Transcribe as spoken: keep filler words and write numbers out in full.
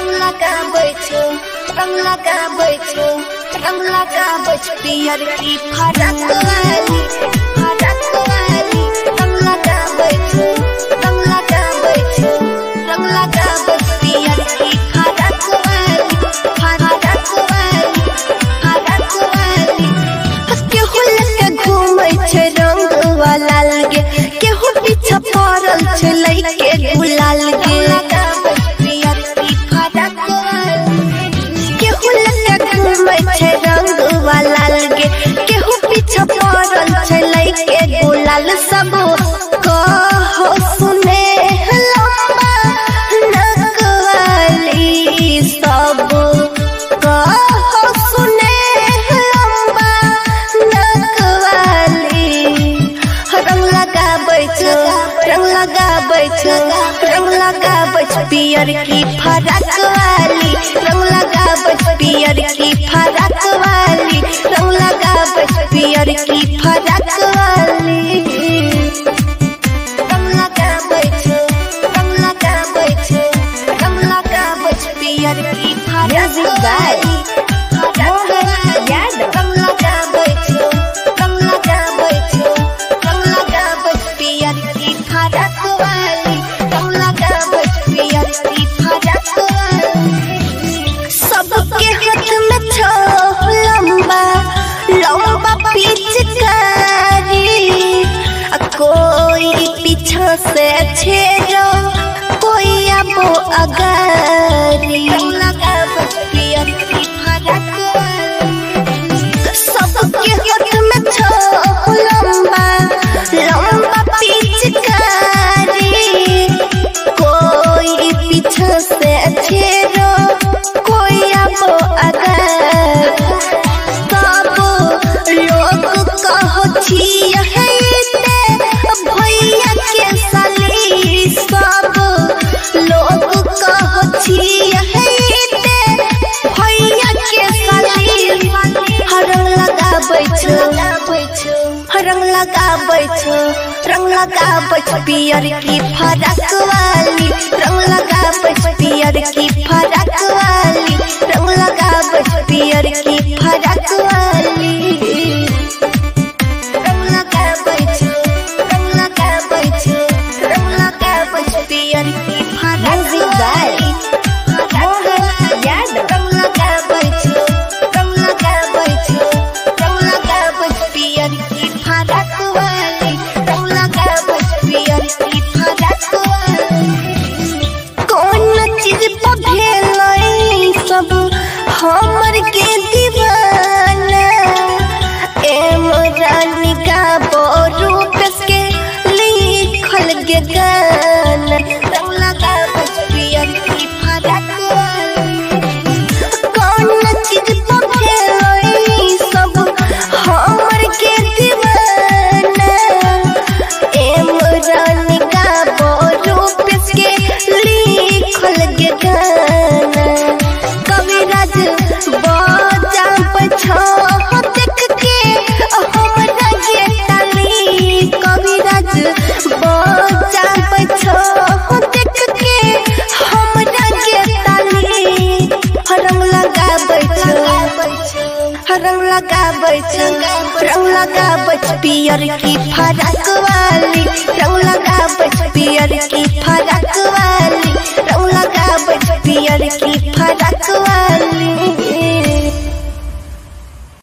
रंग लगाबै छौ रंग लगाबै छौ रंग लगाबै छौ पियर की फरक वाली फरक वाली रंग लगाबै छौ रंग लगाबै छौ रंग लगाबै छौ पियर की फरक वाली फरक वाली फरक वाली केहू लेके घूमै छै रंग वाला लगे केहू पीछा पड़ल छै लइके गुलाल गे केहू पीछा पड़ल छै लइके गुलाल सब कहो सुने लम्बा नक वाली सब कहो सुने लम्बा नक वाली रंग लगाबै छौ रंग लगाबै छौ रंग लगाबै छौ पियर की फरक वाली रंग लगाबै छौ पियर की फरक वाली रंग लगाबै छौ पियर की फरक वाली रंग लगाबै छौ रंग लगाबै छौ रंग लगाबै छौ पियर की फरक वाली रंग लगाबै छौ रंग लगाबै छौ रंग लगाबै छौ पियर की फरक वाली रंग लगाबै छौ पियर की फरक वाली सबके हाथ में छौ लंबा लंबा पिचकारी कोई पीछा से छेड़ो कोई आबो अगारी लगाबै छौ पियर की फरक सबके हाथ में छौ लंबा लंबा पिचकारी कोई पीछा से छेड़ो कोई आबो अगारी छिया है भैया के साली सब लोग कहो छिया है भैया के साली रंग लगाबै छौ रंग लगाबै छौ रंग लगाबै छौ पियर की फरक वाली रंग लगाबै छौ पियर की फरक वाली रंग लगाबै छौ पियर की फरक वाली पियर की फरक वाली रंग लगाबै छौ रंग लगाबै छौ रंग लगाबै छौ पियर की फरक वाली रंग लगाबै छौ पियर की फरक वाली कौन चीज पर भेलै सब हमर के दीवाना एम रानी का बोरू पेश के लिखल गे गाना रंग लगाबै छौ पियर की फरक कौन चीज पर भेलै सब हमर के दीवाना एम रानी का बोरू पेश के लिखल गे गाना कविराज बजा पछो देख के हमरा गे ताली कविराज बजा पछो देख के हमरा गे ताली रंग लगाबै छौ रंग लगाबै छौ रंग लगाबै छौ पियर की फरक वाली रंग लगाबै छौ पियर की फरक वाली रंग लगाबै छौ पियर की फरक